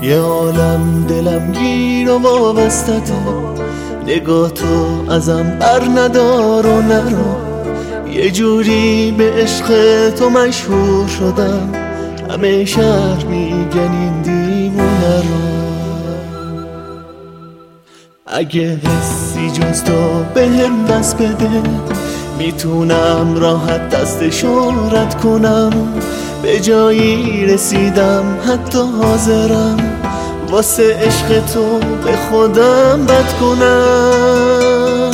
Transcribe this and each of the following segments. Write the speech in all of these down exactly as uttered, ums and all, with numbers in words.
یه عالم دلم گیر و وابستته، نگاه تو ازم بر ندار و نرو. یه جوری به عشق تو مشهور شدم، همه شهر میگن این دیوونه رو. اگه حسی جز تو به هم دست بده، میتونم راحت دستشو رد کنم. به جایی رسیدم حتی حاضرم واسه عشق تو به خودم بد کنم.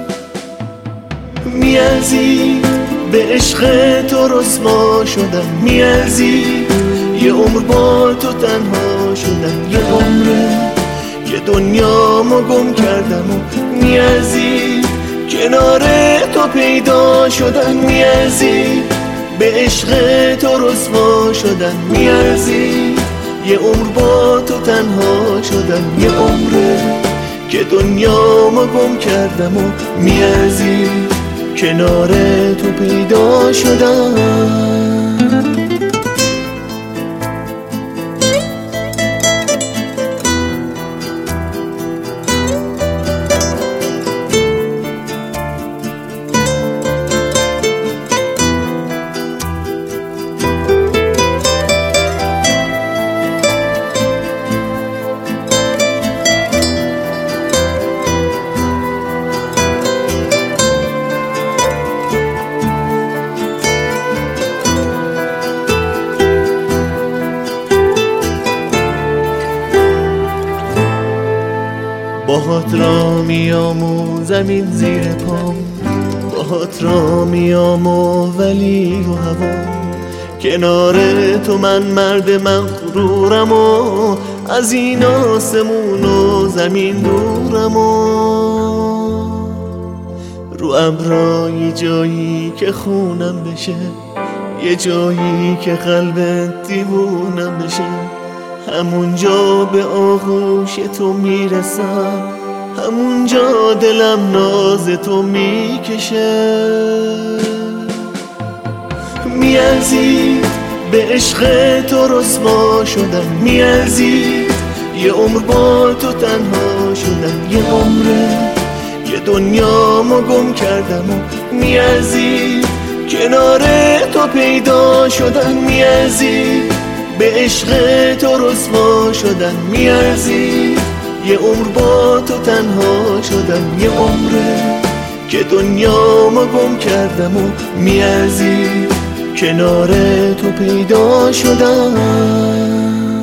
میارزید به عشق تو رسوا شدم، میارزید یه عمر با تو تنها شدم، یه عمره که دنیامو گم کردم و میارزید کنار تو پیدا شدن، میارزید به عشق تو رسوا شدن، میارزید یه عمر با تو تنها شدن، یه عمره که دنیامو گم کردم و میارزید کنار تو پیدا شدن. باهات را میام و زمین زیر پام، باهات را میام و ولی و هوا. کنار تو من مرد من غرورم و از این آسمون و زمین دورم و رو ابرای جایی که خونم بشه، یه جایی که قلبت دیوونم بشه. همونجا به آغوش تو میرسم، همونجا دلم ناز تو میکشه. میارزید به عشق تو رسوا شدم، میارزید یه عمر با تو تنها شدم، یه عمره که دنیامو گم کردم و میارزید کنار تو پیدا شدن، میارزید به عشق تو رسوا شدن، میارزید یه عمر با تو تنها شدم، یه عمره که دنیامو گم کردم و میارزید کنار تو پیدا شدن.